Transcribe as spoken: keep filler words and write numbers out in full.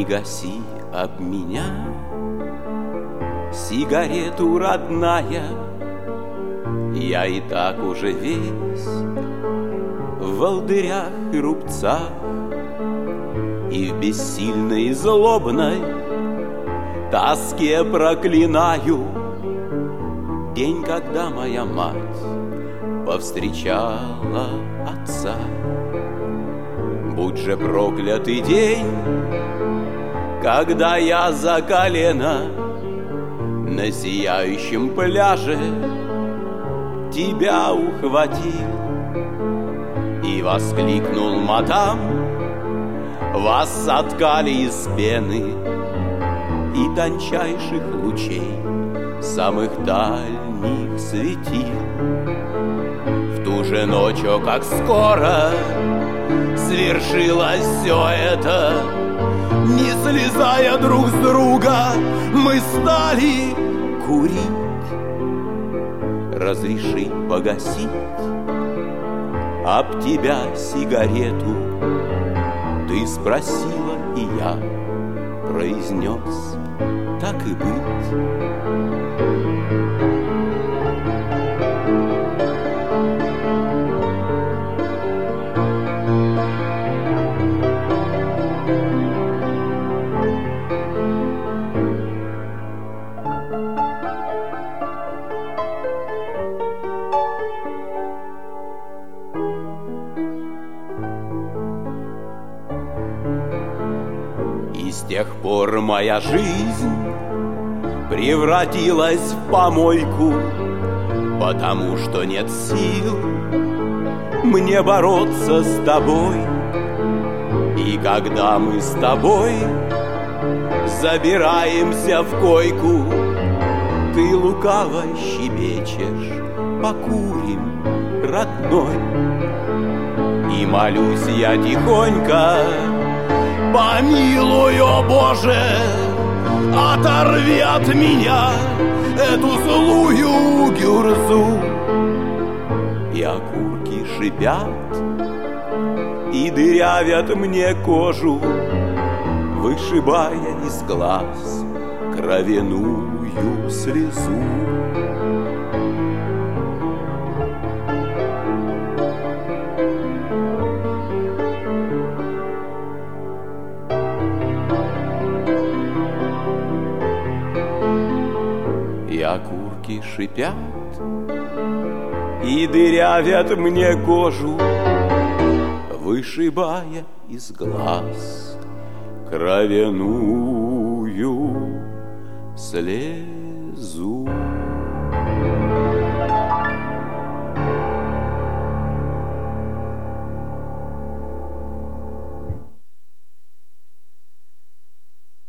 гаси об меня сигарету, родная. Я и так уже весь в волдырях и рубцах, и в бессильной и злобной тоске проклинаю день, когда моя мать повстречала отца. Будь же проклятый день, когда я за колено на сияющем пляже тебя ухватил и воскликнул: мадам, вас соткали из пены и тончайших лучей самых дальних светил. В ту же ночь, о, как скоро свершилось все это, не слезая друг с друга, мы стали курить. Разреши погасить об тебя сигарету, ты спросила, и я произнес: так и быть. И с тех пор моя жизнь превратилась в помойку, потому что нет сил мне бороться с тобой. И когда мы с тобой забираемся в койку, ты лукаво щебечешь: покурим, родной. И молюсь я тихонько: помилуй, о Боже, оторви от меня эту злую гюрзу. И окурки шипят и дырявят мне кожу, вышибая из глаз кровяную слезу. И окурки шипят и дырявят мне кожу, вышибая из глаз кровяную слезу.